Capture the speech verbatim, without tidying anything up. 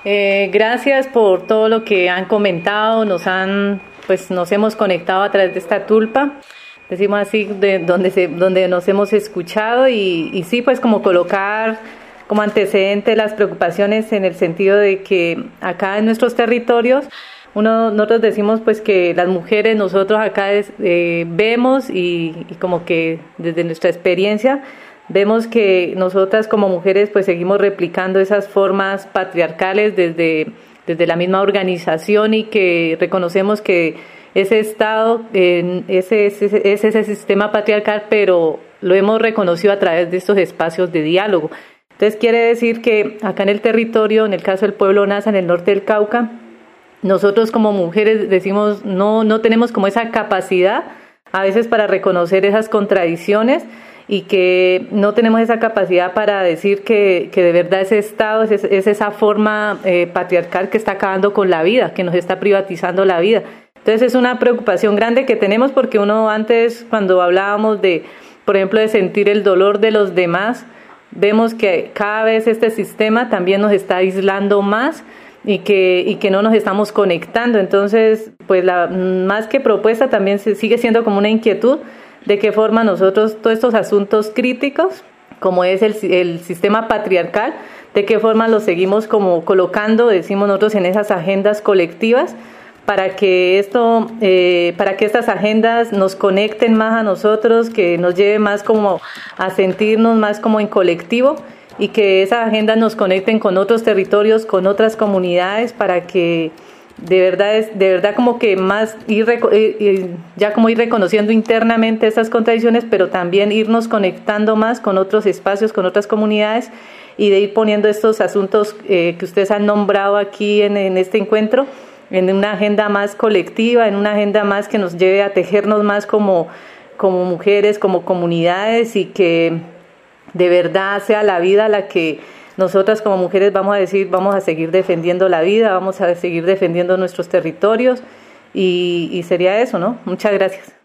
Eh, gracias por todo lo que han comentado, nos han, pues nos hemos conectado a través de esta tulpa, decimos así, de donde se, donde nos hemos escuchado y, y sí, pues como colocar como antecedente las preocupaciones en el sentido de que acá en nuestros territorios, uno, nosotros decimos pues que las mujeres, nosotros acá es, eh, vemos y, y como que desde nuestra experiencia, vemos que nosotras como mujeres pues seguimos replicando esas formas patriarcales desde, desde la misma organización y que reconocemos que ese Estado, eh, ese, ese, ese, ese sistema patriarcal, pero lo hemos reconocido a través de estos espacios de diálogo. Entonces quiere decir que acá en el territorio, en el caso del pueblo Nasa, en el norte del Cauca, nosotros como mujeres decimos no, no tenemos como esa capacidad a veces para reconocer esas contradicciones y que no tenemos esa capacidad para decir que, que de verdad ese Estado es, es esa forma eh, patriarcal que está acabando con la vida, que nos está privatizando la vida. Entonces es una preocupación grande que tenemos porque uno antes cuando hablábamos de, por ejemplo, de sentir el dolor de los demás, vemos que cada vez este sistema también nos está aislando más y que, y que no nos estamos conectando. Entonces, pues la, más que propuesta también se sigue siendo como una inquietud de qué forma nosotros todos estos asuntos críticos, como es el, el sistema patriarcal, de qué forma los seguimos como colocando, decimos nosotros, en esas agendas colectivas, para que esto, eh, para que estas agendas nos conecten más a nosotros, que nos lleve más como a sentirnos más como en colectivo y que esas agendas nos conecten con otros territorios, con otras comunidades, para que de verdad es de verdad como que más ir ya como ir reconociendo internamente estas contradicciones, pero también irnos conectando más con otros espacios, con otras comunidades y de ir poniendo estos asuntos eh, que ustedes han nombrado aquí en, en este encuentro en una agenda más colectiva, en una agenda más que nos lleve a tejernos más como, como mujeres, como comunidades y que de verdad sea la vida la que nosotras como mujeres vamos a decir, vamos a seguir defendiendo la vida, vamos a seguir defendiendo nuestros territorios y, y sería eso, ¿no? Muchas gracias.